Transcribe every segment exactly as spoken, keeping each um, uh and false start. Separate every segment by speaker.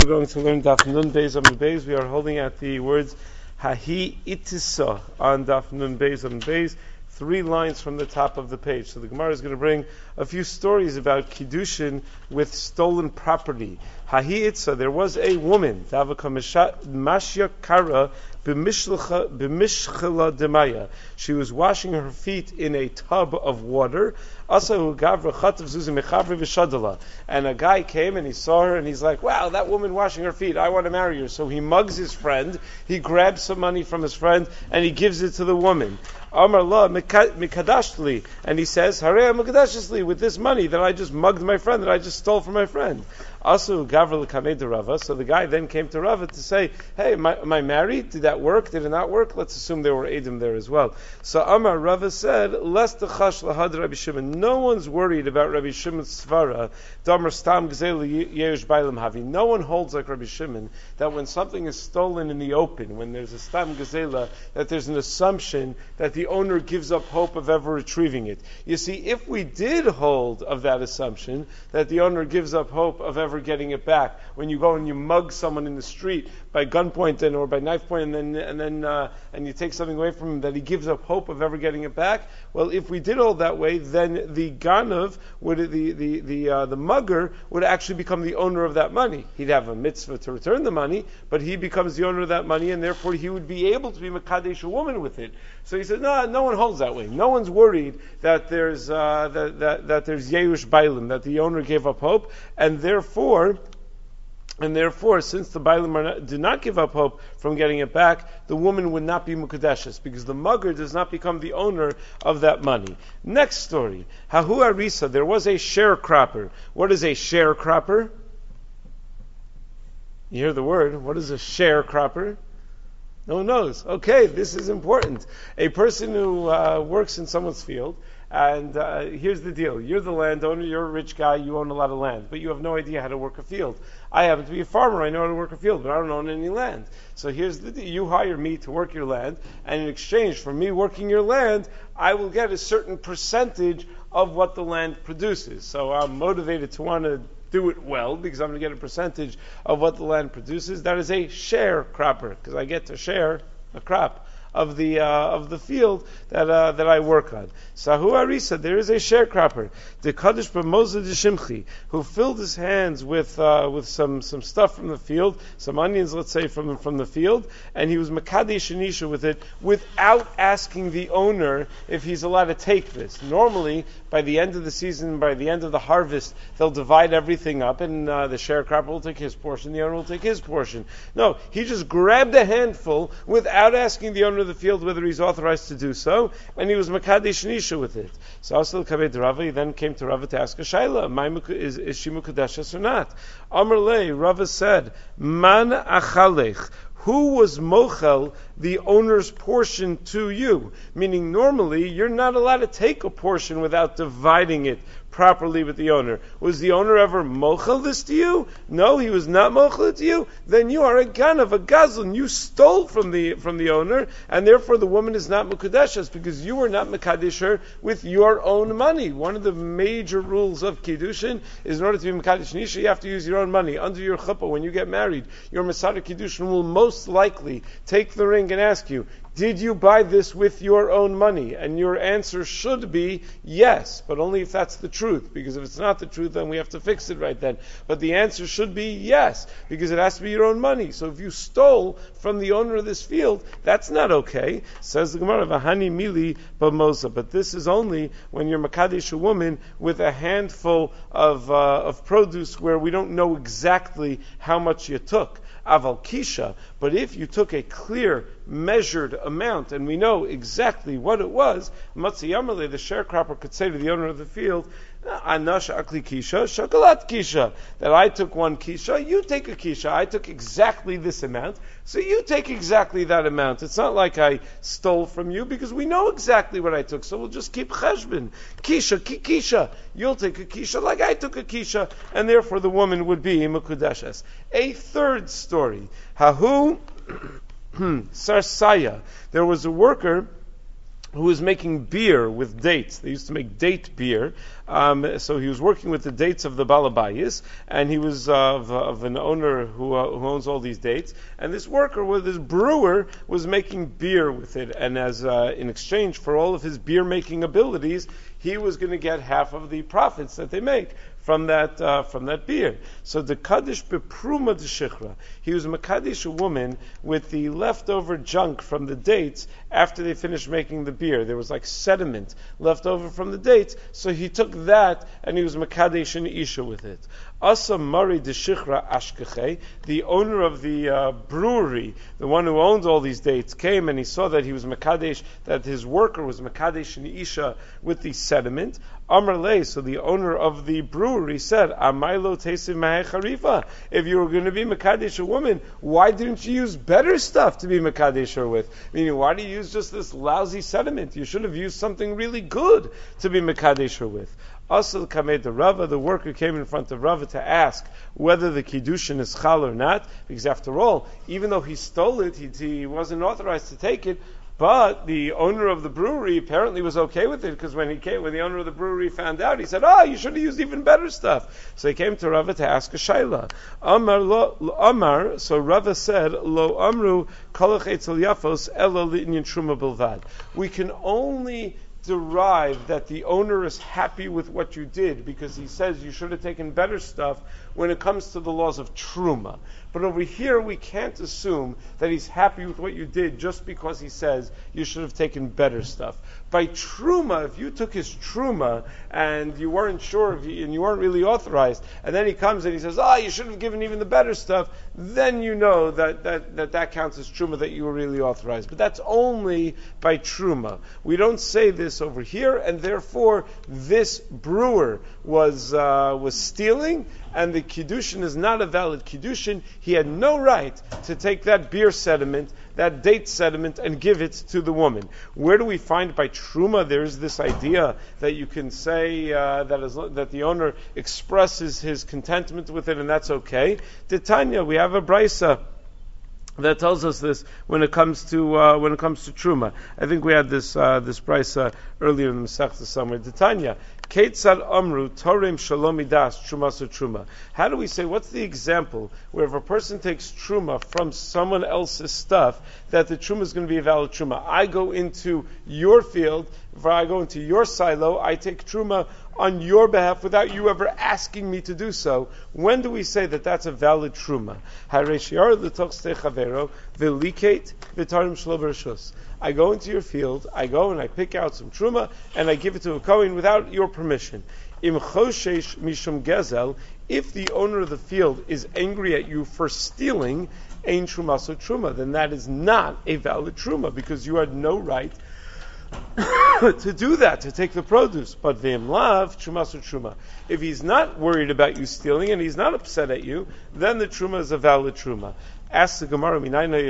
Speaker 1: going to learn Daf Nun Beis Amud Beis. We are holding at the words Hahi Itisa on Daf Nun Beis Amud Beis, three lines from the top of the page. So the Gemara is going to bring a few stories about Kiddushin with stolen property. Hahi Itza, there was a woman, Davaka Mashya Kara B'mishchela Demaya. She was washing her feet in a tub of water. And a guy came and he saw her and he's like, wow, that woman washing her feet, I want to marry her. So he mugs his friend, he grabs some money from his friend and he gives it to the woman. Amar la mikadashli, and he says, Harei mikadashli, with this money that I just mugged my friend, that I just stole from my friend. Also, Gavra l'kamei de Rava. So the guy then came to Rava to say, hey, am I, am I married? Did that work? Did it not work? Let's assume there were Edom there as well. So Amar Rava said, Les techash lahad Rabbi Shimon. No one's worried about Rabbi Shimon's svara. Damar stam gzel yerush bailam havi. No one holds like Rabbi Shimon that when something is stolen in the open, when there's a stam gzela, that there's an assumption that the owner gives up hope of ever retrieving it. You see, if we did hold of that assumption, that the owner gives up hope of ever getting it back, when you go and you mug someone in the street by gunpoint and or by knife point, and then and then uh, and you take something away from him, that he gives up hope of ever getting it back. Well, if we did hold that way, then the ganav would the the the uh, the mugger would actually become the owner of that money. He'd have a mitzvah to return the money, but he becomes the owner of that money, and therefore he would be able to be mekadesh a woman with it. So he said, no, no one holds that way. No one's worried that there's uh, that, that that there's yerush bailim, that the owner gave up hope, and therefore. And therefore, since the Bailim did not give up hope from getting it back, the woman would not be Mukadeshes, because the mugger does not become the owner of that money. Next story. Hahu Arisa, there was a sharecropper. What is a sharecropper? You hear the word. What is a sharecropper? No one knows. Okay, this is important. A person who uh, works in someone's field, and uh, here's the deal. You're the landowner, you're a rich guy, you own a lot of land, but you have no idea how to work a field. I happen to be a farmer, I know how to work a field, but I don't own any land. So here's the deal. You hire me to work your land, and in exchange for me working your land, I will get a certain percentage of what the land produces. So I'm motivated to want to do it well, because I'm going to get a percentage of what the land produces. That is a sharecropper, because I get to share a crop of the uh, of the field that uh, that I work on. Sahu Arisa, there is a sharecropper, the Kaddish B'Moza D'Shimchi, who filled his hands with uh, with some, some stuff from the field, some onions, let's say, from from the field, and he was Makadesh Anisha with it without asking the owner if he's allowed to take this. Normally, by the end of the season, by the end of the harvest, they'll divide everything up, and uh, the sharecropper will take his portion, the owner will take his portion. No, he just grabbed a handful without asking the owner of the field whether he's authorized to do so, and he was Makadesh Nisha with it. So also Rava, he then came to Rava to ask a Shaila, is, is she Mukadeshas or not? Amar Le, Rava said, Man achalech, who was mochel the owner's portion to you? Meaning normally you're not allowed to take a portion without dividing it properly with the owner. Was the owner ever mochel this to you? No, he was not mochel it to you. Then you are a ganav, a gazlan. You stole from the from the owner, and therefore the woman is not mukadeshas, because you were not mekadesh her with your own money. One of the major rules of kiddushin is in order to be mekadesh nisha, you have to use your own money. Under your chuppah, when you get married, your masada kiddushin will most likely take the ring and ask you, did you buy this with your own money? And your answer should be yes, but only if that's the truth, because if it's not the truth, then we have to fix it right then. But the answer should be yes, because it has to be your own money. So if you stole from the owner of this field, that's not okay. Says the Gemara, Vahani mili b'mosa. But this is only when you're makadesh a woman with a handful of uh, of produce where we don't know exactly how much you took. Aval kisha, but if you took a clear, measured amount, and we know exactly what it was, Matzi Yamaleh, the sharecropper could say to the owner of the field, Anash akli kisha, shakalat kisha, that I took one kisha, you take a kisha, I took exactly this amount, so you take exactly that amount. It's not like I stole from you, because we know exactly what I took, so we'll just keep cheshbon. Kisha, ki, kisha, you'll take a kisha like I took a kisha, and therefore the woman would be mekudeshes. A third story, Hahu Sarsaya, there was a worker who was making beer with dates. They used to make date beer. Um, so he was working with the dates of the Balabayis, and he was uh, of, of an owner who, uh, who owns all these dates. And this worker, with this brewer, was making beer with it. And as uh, in exchange for all of his beer making abilities, he was going to get half of the profits that they make from that uh, from that beer. So the kaddish bepruma de shichra. He was makadish a woman with the leftover junk from the dates after they finished making the beer. There was like sediment left over from the dates, so he took that and he was makadish an isha with it. Asa Mari de Shichra Ashkeche, the owner of the uh, brewery, the one who owns all these dates, came and he saw that he was makadesh, that his worker was makadesh an isha with the sediment. Amar Le, so the owner of the brewery said, Amailo Tesim Mahecharifa. If you were going to be makadesh a woman, why didn't you use better stuff to be makadesh her with? Meaning, why do you use just this lousy sediment? You should have used something really good to be makadesh her with. Asal Kamed the Rava, the worker came in front of Rava to ask whether the Kiddushin is chal or not, because after all, even though he stole it, he, he wasn't authorized to take it, but the owner of the brewery apparently was okay with it, because when he came, when the owner of the brewery found out, he said, "Ah, oh, you should have used even better stuff." So he came to Rava to ask a shaila. Amar lo, lo Amar. So Rava said, "Lo amru kolach etzel yafos elo li'inyan truma bilvad." We can only derive that the owner is happy with what you did because he says you should have taken better stuff when it comes to the laws of truma. But over here we can't assume that he's happy with what you did just because he says you should have taken better stuff. By truma, if you took his truma and you weren't sure if he, and you weren't really authorized, and then he comes and he says, "Ah, oh, you should have given even the better stuff," then you know that that, that that counts as truma, that you were really authorized. But that's only by truma. We don't say this over here, and therefore this brewer was uh, was stealing, and the kiddushin is not a valid kiddushin. He had no right to take that beer sediment, that date sediment, and give it to the woman. Where do we find by truma there is this idea that you can say uh, that is, that the owner expresses his contentment with it, and that's okay? Titania, we have a brisa that tells us this when it comes to uh, when it comes to truma. I think we had this uh, this brisa earlier in the Masechta somewhere. Titania, Ketzad Amru Torem Shalomidas Trumasu Truma. How do we say, what's the example where if a person takes truma from someone else's stuff, that the truma is going to be a valid truma? I go into your field, if I go into your silo, I take truma on your behalf without you ever asking me to do so. When do we say that that's a valid truma? I go into your field, I go and I pick out some truma, and I give it to a kohen without your permission. Im choshesh mishum gezel, if the owner of the field is angry at you for stealing, ein trumaso truma, then that is not a valid truma, because you had no right to do that, to take the produce. But v'im lav trumaso truma. If he's not worried about you stealing and he's not upset at you, then the truma is a valid truma. Ask the Gemara,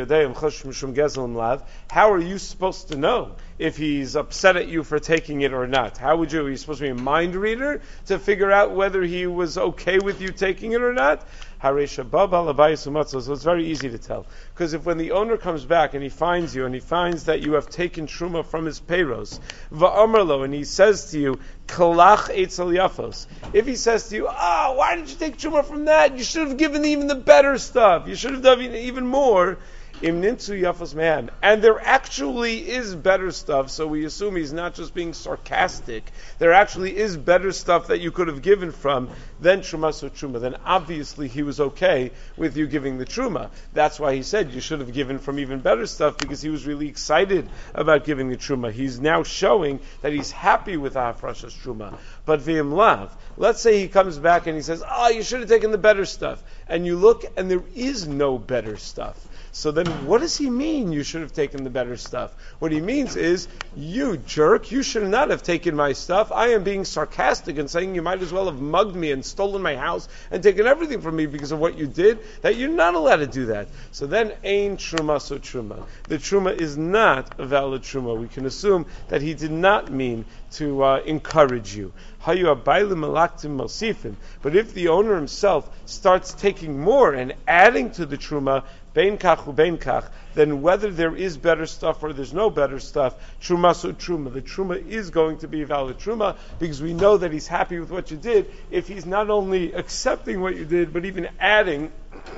Speaker 1: how are you supposed to know if he's upset at you for taking it or not? How would you, are you supposed to be a mind reader to figure out whether he was okay with you taking it or not? So it's very easy to tell. Because if when the owner comes back and he finds you and he finds that you have taken truma from his payros, va'amarlo, and he says to you, kalach eitzel yafos, if he says to you, ah, oh, why did you take truma from that? You should have given even the better stuff. You should have done even more. Im nintzu yafos me'am. And there actually is better stuff, so we assume he's not just being sarcastic. There actually is better stuff that you could have given from, then trumaso truma. Then obviously he was okay with you giving the truma. That's why he said you should have given from even better stuff, because he was really excited about giving the truma. He's now showing that he's happy with hafrashas truma. But v'im lav, let's say he comes back and he says, oh, you should have taken the better stuff. And you look and there is no better stuff. So then what does he mean you should have taken the better stuff? What he means is, you jerk, you should not have taken my stuff. I am being sarcastic and saying you might as well have mugged me and stolen my house and taken everything from me because of what you did, that you're not allowed to do that. So then, ein truma so truma. The truma is not a valid truma. We can assume that he did not mean to uh, encourage you. Hayu abaylim malaktim mosifim. But if the owner himself starts taking more and adding to the truma, bein kach ubein kach, then whether there is better stuff or there's no better stuff, truma so truma. The truma is going to be a valid truma because we know that he's happy with what you did if he's not only accepting what you did, but even adding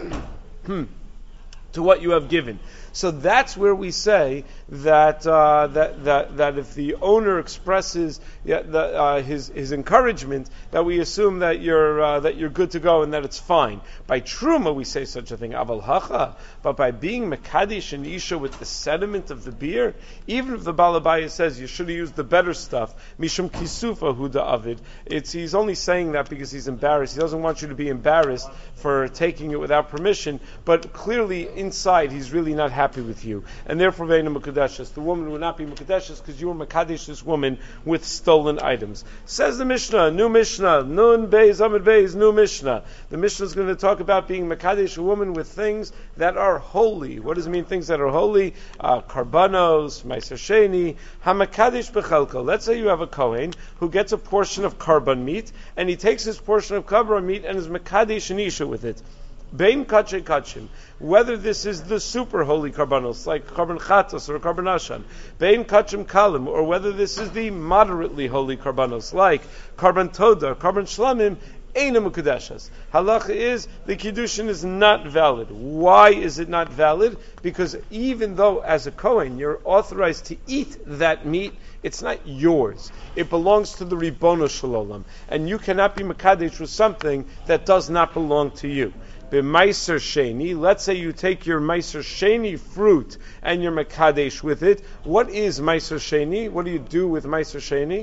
Speaker 1: to what you have given. So that's where we say that uh, that that that if the owner expresses yeah, the, uh, his his encouragement, that we assume that you're uh, that you're good to go and that it's fine. By truma, we say such a thing, aval hacha. But by being mekadesh and isha with the sediment of the beer, even if the balabaya says you should have used the better stuff, mishum kisufa huda avid, it's he's only saying that because he's embarrassed. He doesn't want you to be embarrassed for taking it without permission. But clearly inside, he's really not happy happy with you, and therefore ve'ena mekudeshes. The woman would not be mekudeshes because you were mekadesh this woman with stolen items. Says the Mishnah, new Mishnah, nun beis amid beis, new Mishnah. The Mishnah is going to talk about being mekadesh a woman with things that are holy. What does it mean? Things that are holy? Uh, karbanos, meiser sheni, hamakadesh bechelko. Let's say you have a kohen who gets a portion of karban meat, and he takes his portion of karban meat and is mekadesh and isha with it. Bein kache kachim, whether this is the super holy karbanos, like karban chatos or karban ashan, bein kachim kalim, or whether this is the moderately holy karbanos, like karban toda, karban shlamim, eina mukadeshas. Halacha is, the kiddushin is not valid. Why is it not valid? Because even though as a kohen you're authorized to eat that meat, it's not yours. It belongs to the Ribono Shel Olam, and you cannot be mekadesh with something that does not belong to you. B'meiser sheni, let's say you take your meiser sheni fruit and you're mekadesh with it. What is meiser sheni? What do you do with meiser sheni?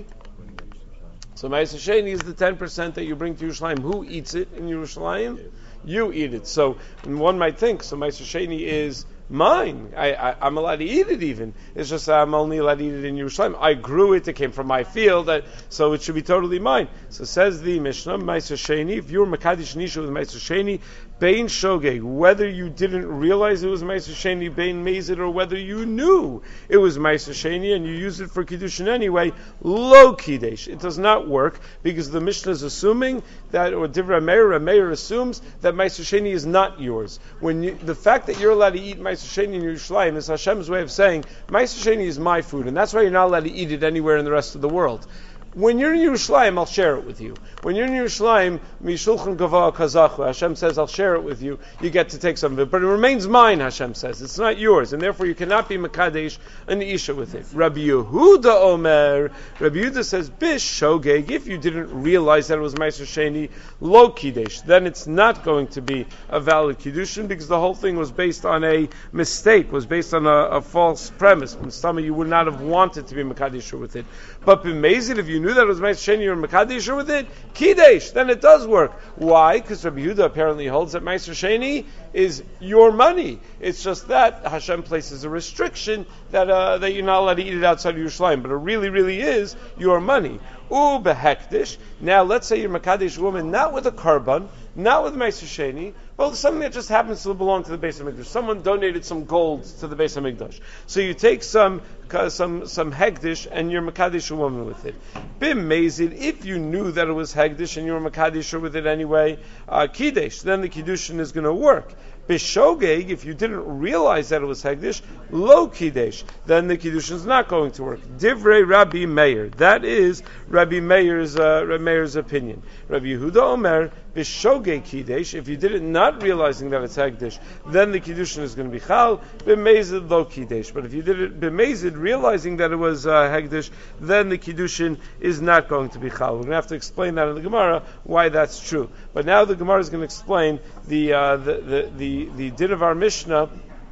Speaker 1: So meiser sheni is the ten percent that you bring to Yerushalayim. Who eats it in Yerushalayim? You eat it. So one might think, so meiser sheni is mine. I, I, I'm allowed to eat it even. It's just I'm only allowed to eat it in Yerushalayim. I grew it. It came from my field. I, so it should be totally mine. So says the Mishnah, Meiser Sheni, if you were Mekadesh Nisha with Meiser Sheni, Bein Shogeg, whether you didn't realize it was Meiser Sheni, Bein Mezid, or whether you knew it was Meiser Sheni and you used it for Kiddushin anyway, Lo Kiddush. It does not work because the Mishnah is assuming that, or Divrei Meir, Meir assumes that Meiser Sheni is not yours. When you, the fact that you're allowed to eat Meiser Sheni in Yerushalayim is Hashem's way of saying, Meiser Sheni is my food, and that's why you're not allowed to eat it anywhere in the rest of the world. When you're in Yerushalayim, I'll share it with you. When you're in Yerushalayim, Mishulchan Gava Kazachu, Hashem says, I'll share it with you. You get to take some of it. But it remains mine, Hashem says. It's not yours. And therefore you cannot be Mekadesh an Isha with it. Rabbi Yehuda Omer, Rabbi Yehuda says, Bish Shogeg, if you didn't realize that it was Meiser Sheni, Lo Kiddush, then it's not going to be a valid Kiddushin because the whole thing was based on a mistake, was based on a, a false premise. And some of you would not have wanted to be Mekadesh with it. But B'mezid, if you knew that it was Meiser Sheni or Mekadesh with it, Kiddush, then it does work. Why? Because Rabbi Yehuda apparently holds that Meiser Sheni is your money. It's just that Hashem places a restriction that uh, that you're not allowed to eat it outside of Yerushalayim, but it really, really is your money. U behekdish. Now, let's say you're Mekadesh woman, not with a karban, not with Meiser Sheni, but something that just happens to belong to the Beis HaMikdash. Someone donated some gold to the Beis HaMikdash. So you take some some some hegdish and you're Mekadesh a woman with it. Bim Mezid, if you knew that it was hegdish and you were Mekadesh with it anyway, uh, Kiddush, then the Kiddushin is going to work. Bishogeg, if you didn't realize that it was Hegdish, Lo Kiddush, then the Kiddush is not going to work. Divrei Rabbi Meir. That is Rabbi Meir's, uh, Rabbi Meir's opinion. Rabbi Yehuda Omer, Bishogeg Kiddush, if you did it not realizing that it's Hegdish, then the Kiddushin is going to be Chal, B'mezid Lo Kiddush. But if you did it B'mezid, realizing that it was uh, Hegdish, then the Kiddushin is not going to be Chal. We're going to have to explain that in the Gemara, why that's true. But now the Gemara is going to explain the, uh, the, the, the The, the din of our Mishnah,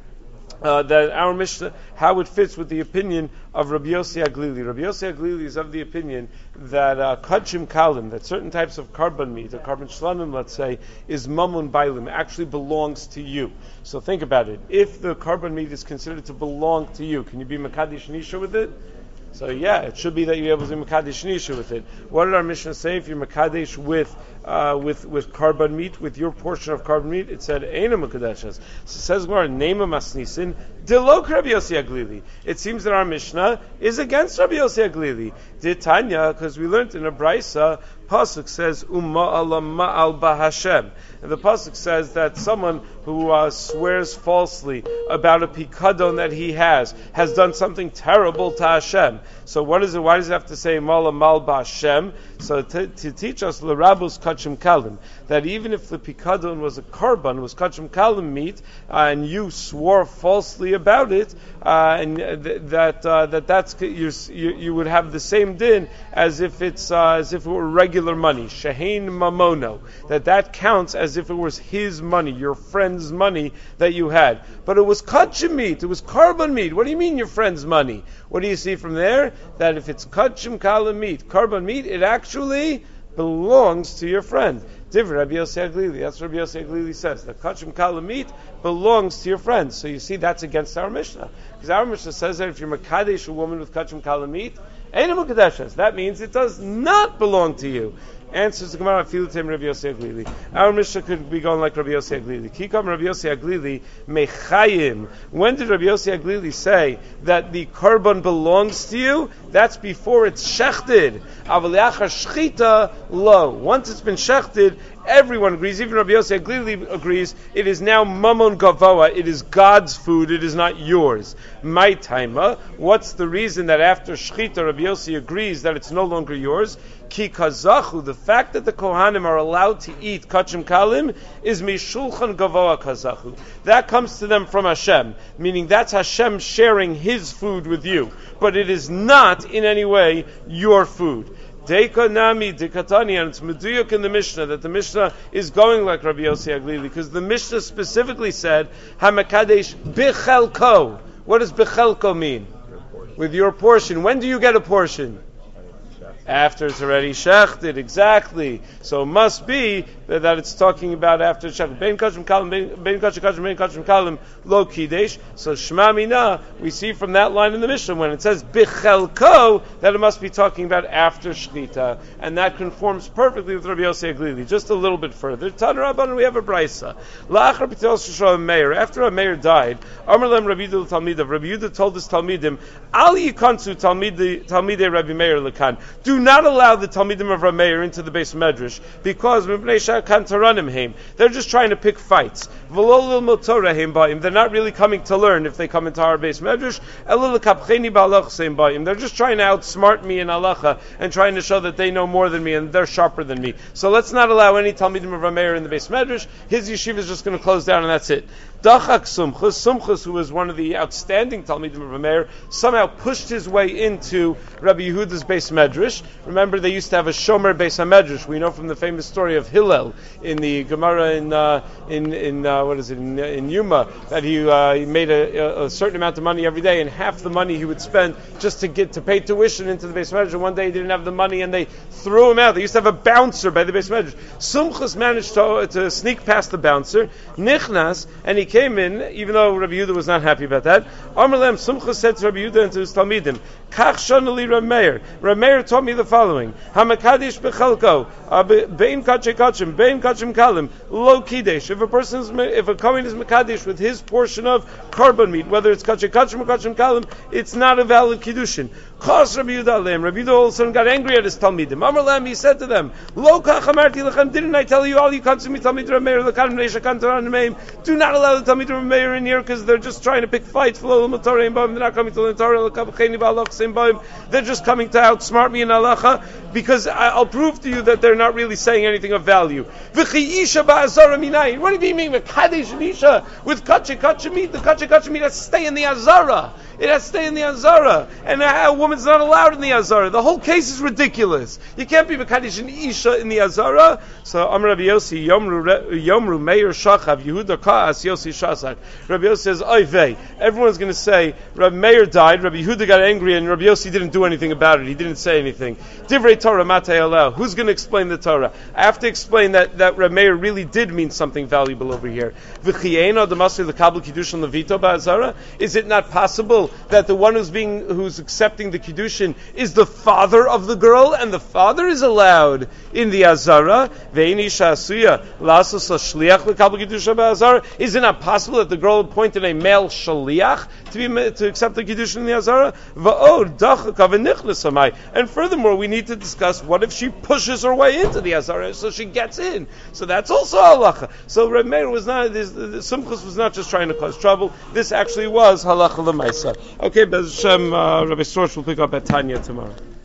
Speaker 1: uh, that our Mishnah, how it fits with the opinion of Rabbi Yossi Aglili. Rabbi Yossi Aglili is of the opinion that uh, kachim kalim, that certain types of karban meat, a karban shlamim, let's say, is mamun bailim, actually belongs to you. So think about it. If the karban meat is considered to belong to you, can you be Mekadesh Nisha with it? So yeah, it should be that you're able to mekadesh nisha with it. What did our Mishnah say? If you're mekadesh with uh, with with carbon meat, with your portion of carbon meat, it said eina mekadeshes. So it says Gemara, nema masnisin delok Rabbi Yossi Aglili. It seems that our Mishnah is against Rabbi Yossi Aglili. Did Tanya, because we learned in a brisa, pasuk says umma Allah ma'al bahashem, and the pasuk says that someone who uh, swears falsely about a pikadon that he has has done something terrible to Hashem. So what is it? Why does it have to say mala mal bahashem? So to, to teach us l'rabus kachim kalim, that even if the pikadon was a korban, was kachim kalim meat, uh, and you swore falsely about it, uh, and th- that uh, that that's you, you you would have the same din as if it's uh, as if it were regular money, shehein mamono, that that counts as if it was his money, your friend's money that you had. But it was kachim meat, it was korban meat. What do you mean your friend's money? What do you see from there? That if it's kachim kalim meat, korban meat, it actually belongs to your friend. Divrei Rabbi Yossi Aglili. That's what Rabbi Yossi Aglili says. The kachim kalim meat belongs to your friend. So you see, that's against our Mishnah. Because our Mishnah says that if you're makadesh a woman with kachim kalim meat, ain't a mukadeshes. That means it does not belong to you. Answers the Gemara, Filutim Rabbi Yossi Aglili. Our Mishnah could be going like Rabbi Yossi Aglili. Kikam Rabbi Yossi Aglili mechayim. When did Rabbi Yossi Aglili say that the korban belongs to you? That's before it's shechted. Avaliachar shchita lo. Once it's been shechted, everyone agrees, even Rabbi Yossi Aglili agrees, it is now mamon gavoa, it is God's food, it is not yours. My taima, what's the reason that after shchita Rabbi Yossi agrees that it's no longer yours? Ki kazachu, the fact that the Kohanim are allowed to eat kachim kalim is mishulchan gavoa kazachu. That comes to them from Hashem, meaning that's Hashem sharing His food with you. But it is not in any way your food. Deika nami dekatani, and it's meduyuk in the Mishnah that the Mishnah is going like Rabbi Yossi Aglili, because the Mishnah specifically said hamakadesh bichelko. What does bichelko mean? With your portion. When do you get a portion? After it's already shechted, exactly. So it must be that, that it's talking about after shechted. Bein kachim kalim, bein kachim kachim, bein kachim kalim, lo kidesh. So shema mina, we see from that line in the Mishnah when it says bichelko, that it must be talking about after shechita, and that conforms perfectly with Rabbi Yossi Aglili. Just a little bit further, Tan Rabban, we have a brisa. La'achar b'tel shishra meir. After a meir died, Amar lem Rabbi Yehuda Talmidav. Rabbi Yehuda told his talmidim, Al yikansu talmidei talmidei Rabbi Meir lekan. Do not allow the Talmidim of Rabbi Meir into the base medrash, because they're just trying to pick fights. They're not really coming to learn if they come into our base medrash. They're just trying to outsmart me in halacha and trying to show that they know more than me and they're sharper than me. So let's not allow any Talmidim of Rabbi Meir in the base medrash. His yeshiva is just going to close down and that's it. Dachak Sumchus, Sumchus, who was one of the outstanding Talmidim of Rabbi Meir, somehow pushed his way into Rabbi Yehuda's base medrash. Remember, they used to have a Shomer Beis HaMedrash. We know from the famous story of Hillel in the Gemara in uh, in in uh, what is it in, in Yuma, that he, uh, he made a, a certain amount of money every day, and half the money he would spend just to get to pay tuition into the Beis HaMedrash. And one day he didn't have the money, and they threw him out. They used to have a bouncer by the Beis HaMedrash. Sumchus managed to, to sneak past the bouncer, Nichnas, and he came in, even though Rabbi Yehuda was not happy about that. Amar Lem, Sumchus said to Rabbi Yehuda and to his Talmidim, Kach shonali Rabbi Meir. Rabbi Meir taught me the following: Hamakadish bechelko, bein kachem kachem, bein kachem kalim, lo kidesh. If a person is, if a kohen is makadish with his portion of korban meat, whether it's kachem kachem or kachem kalim, it's not a valid kiddushin. Chos Rabbi Yehuda aleim. Rabbi Yehuda all of a sudden got angry at his talmidim. Amar lem, he said to them, Lo kach amarti lechem. Didn't I tell you all you come to me talmid Rabbi Meir lekanim neisha kantoran meim? Do not allow the talmid Rabbi Meir in here because they're just trying to pick fights. They're not coming to the Torah. They're just coming to outsmart me in halacha, because I'll prove to you that they're not really saying anything of value. What do you mean with kadesh and isha with kache kache meat? The kache kache meat has to stay in the azara. It has to stay in the azara, and a woman's not allowed in the azara. The whole case is ridiculous. You can't be mekadesh and isha in the azara. So Amar Rabbi Yossi Yomru Yomru Meir Shachav Yehuda Kaas Yossi Shasak. Rabbi Yossi says, "Oy vey." Everyone's going to say Rabbi Meir died. Rabbi Yehuda got angry, and Rabbi Yossi didn't do anything about it. He didn't say anything. Divrei Torah matei aleh. Who's going to explain the Torah? I have to explain that that Reb Meir really did mean something valuable over here. V'chiyeno demasri lekabel kiddushin levito ba'azara. Is it not possible that the one who's being who's accepting the kiddushin is the father of the girl, and the father is allowed in the azara? Ve'ini sha'asuya lasos shliach lekabel kiddushin ba'azara. Is it not possible that the girl appointed a male shaliach to be to accept the kiddushin in the azara? Va'od dachaka v'nichnas hamay. And furthermore, we need to discuss what if she pushes her way into the azara so she gets in. So that's also halacha. So Reb Meir was not, this, the Simchus was not just trying to cause trouble. This actually was halacha l'maisa. Okay, Bez Hashem, uh, Rabbi Storch will pick up at Tanya tomorrow.